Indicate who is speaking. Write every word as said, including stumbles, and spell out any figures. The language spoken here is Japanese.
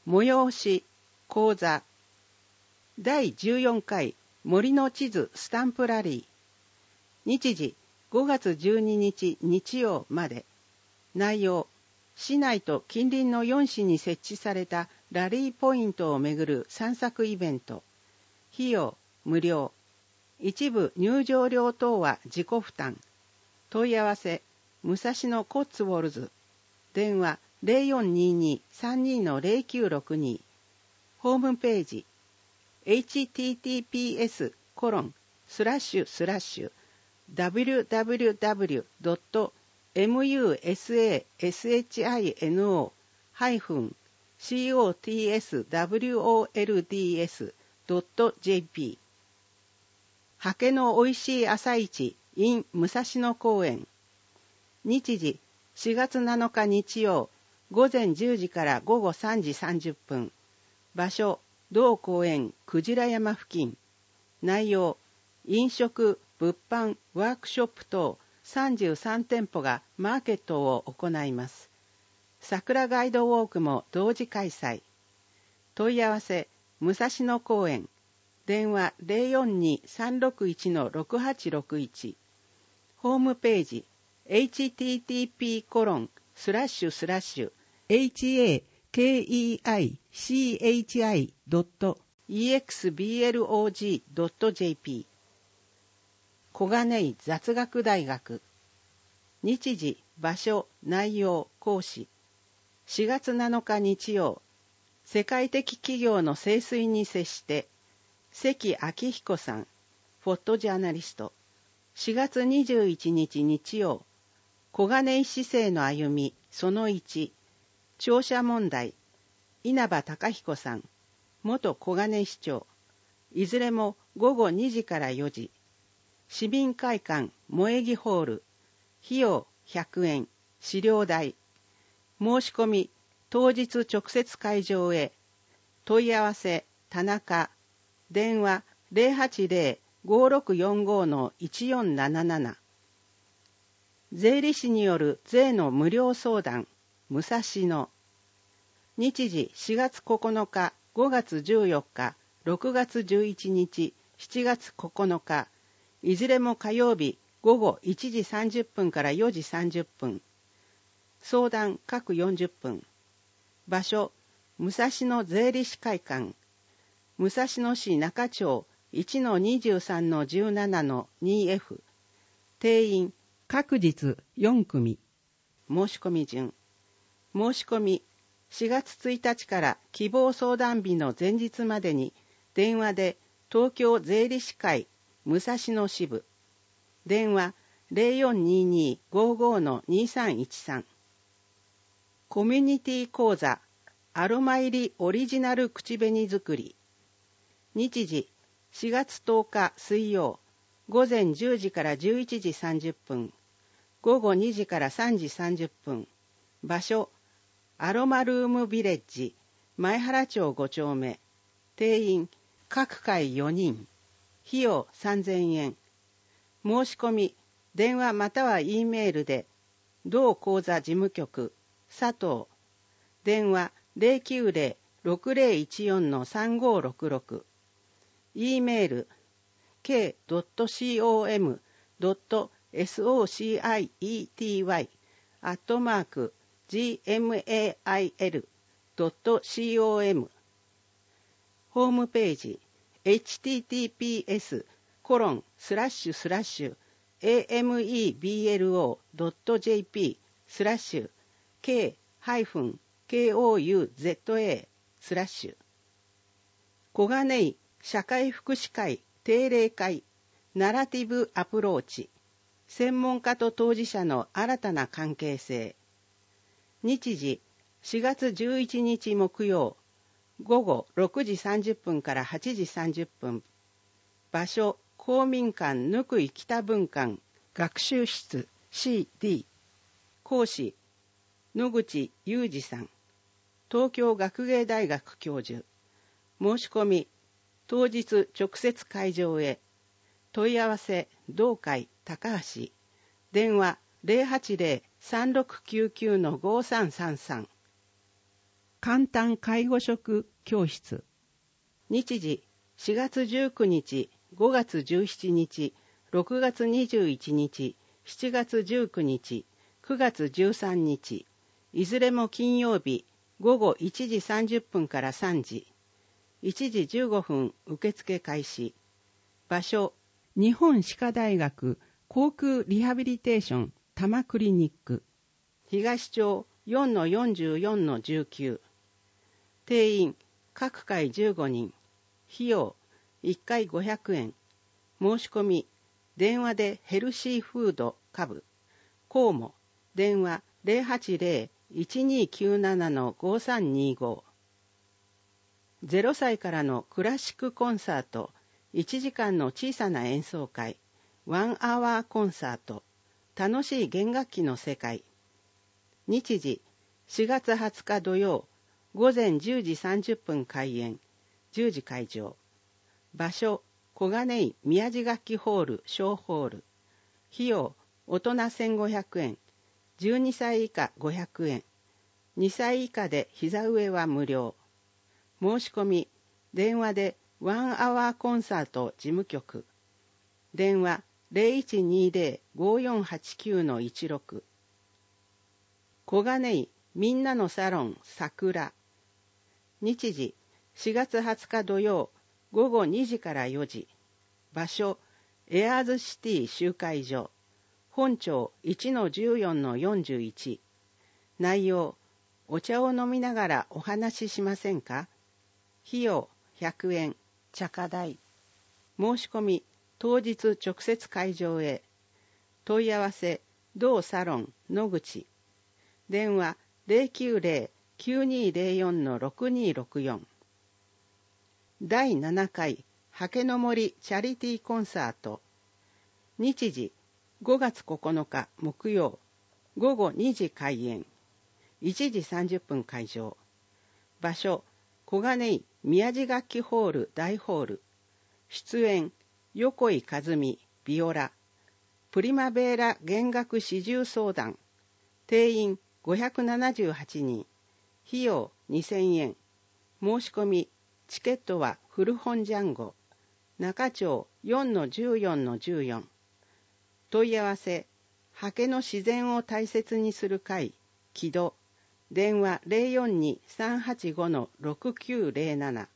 Speaker 1: 催し講座だいじゅうよんかい森の地図スタンプラリー。日時ごがつじゅうににち日曜まで。内容、市内と近隣のよんしに設置されたラリーポイントをめぐる散策イベント。費用無料。一部入場料等は自己負担。問い合わせ、武蔵野コッツウォルズ。電話 ゼロよんにーにーさんにーのゼロきゅうろくにー。ホームページ、エイチティーティーピーエスコロンスラッシュスラッシュダブリューダブリューダブリュードットムサシノハイフンコツウォルズドットジェーピー。はけのおいしい朝市 in 武蔵野公園。日時しがつなのか日曜午前じゅうじから午後さんじさんじゅっぷん。場所同公園クジラ山付近。内容、飲食、物販、ワークショップ等さんじゅうさんてんぽがマーケットを行います。桜ガイドウォークも同時開催。問い合わせ、武蔵野公園。電話 ゼロよんにーさんろくいちのろくはちろくいち。ホームページ、エイチティーティーピーコロンスラッシュスラッシュエイチエーケーイーアイシーエイチアイドットイーエックスビーエルオージードットジェーピー。小金井雑学大学。日時、場所、内容、講師。しがつなのか日曜。世界的企業の盛衰に接して、関明彦さん、フォトジャーナリスト。しがつにじゅういちにち日曜。小金井市政の歩み、そのいち。庁舎問題。稲葉隆彦さん、元小金井市長。いずれもごごにじからよじ。市民会館萌木ホール。費用ひゃくえん。資料代。申し込み当日直接会場へ。問い合わせ田中。電話 ゼロはちゼロ ごろくよんご のいちよんなななな。税理士による税の無料相談。武蔵野。日時しがつここのか、ごがつじゅうよっか、ろくがつじゅういちにち、しちがつここのか、いずれも火曜日ごごいちじさんじゅっぷんからよじさんじゅっぷん。相談各よんじゅっぷん。場所、武蔵野税理士会館。武蔵野市中町 いちのにじゅうさんのじゅうななのにエフ。定員、各日よんくみ。申し込み順。申し込み、しがつついたちから希望相談日の前日までに電話で東京税理士会武蔵野支部。電話 ゼロよんにーにーごご のにさんいちさん。コミュニティ講座アロマ入りオリジナル口紅作り。日時しがつとおか水曜午前じゅうじからじゅういちじさんじゅっぷん。ごごにじからさんじさんじゅっぷん。場所アロマルームビレッジ前原町ごちょうめ。定員各回よにん。費用さんぜんえん。申し込み電話または E メールで同講座事務局佐藤。電話 ゼロきゅうゼロ ろくゼロいちよんのさんごろくろく。E メール ケードットコムドットソシイエティワイ アットマーク ジーエムエーアイエルドットコム。ホームページ エイチティーティーピーエスコロンスラッシュスラッシュエーエムイービーエルオードットジェーピースラッシュ ケーハイフンケーオーユーゼットエー スラッシュ。小金井社会福祉会定例会ナラティブアプローチ。専門家と当事者の新たな関係性。日時しがつじゅういちにち木曜ごごろくじさんじゅっぷんからはちじさんじゅっぷん。場所公民館ぬくい北分館学習室 シーディー。講師野口裕二さん。東京学芸大学教授。申し込み当日直接会場へ。問い合わせ同会高橋。電話 ゼロはちゼロ さんろくきゅうきゅうのごさんさんさん。 簡単介護職教室。日時しがつじゅうくにち、ごがつじゅうしちにち、ろくがつにじゅういちにち、しちがつじゅうくにち、くがつじゅうさんにち、いずれも金曜日、ごごいちじさんじゅっぷんからさんじ、いちじじゅうごふん受付開始。場所、日本歯科大学口腔リハビリテーション多摩クリニック。東町 よんのよんじゅうよんのじゅうきゅう。定員、各回じゅうごにん。費用、いっかいごひゃくえん。申し込み、電話でヘルシーフード株。こうも、電話 ゼロはちゼロ いちにきゅうなな ごさんにご。ゼロさいからのクラシックコンサート、いちじかんの小さな演奏会、ワンアワーコンサート、楽しい弦楽器の世界。日時、しがつはつか土曜、ごぜんじゅうじさんじゅっぷん開演、じゅうじ会場。場所、小金井宮地楽器ホール小ホール。費用、大人せんごひゃくえん、じゅうにさい以下ごひゃくえん、にさい以下で膝上は無料。申し込み、電話でワンアワーコンサート事務局。電話 ゼロいちにゼロ ごよんはちきゅうのいちろく。小金井みんなのサロン桜。日時しがつはつか土曜ごごにじからよじ。場所エアーズシティ集会所。本町 いちのじゅうよんのよんじゅういち。内容、お茶を飲みながらお話ししませんか？費用ひゃくえん、茶化代。申し込み、当日直接会場へ。問い合わせ、同サロン野口。電話 ゼロきゅうゼロ きゅうにゼロよんのろくにろくよん。だいななかいはけの森チャリティーコンサート。日時ごがつここのか木曜、ごごにじ開演、いちじさんじゅっぷん会場。場所小金井宮地楽器ホール大ホール。出演横井和美ビオラ。プリマベーラ弦楽四重相談。定員ごひゃくななじゅうはちにん。費用にせんえん。申し込み、チケットは古本ジャンゴ。中町 よんのじゅうよんのじゅうよん。問い合わせ、刷毛の自然を大切にする会、木戸。電話 ゼロよんに さんはちごのろくきゅうゼロなな。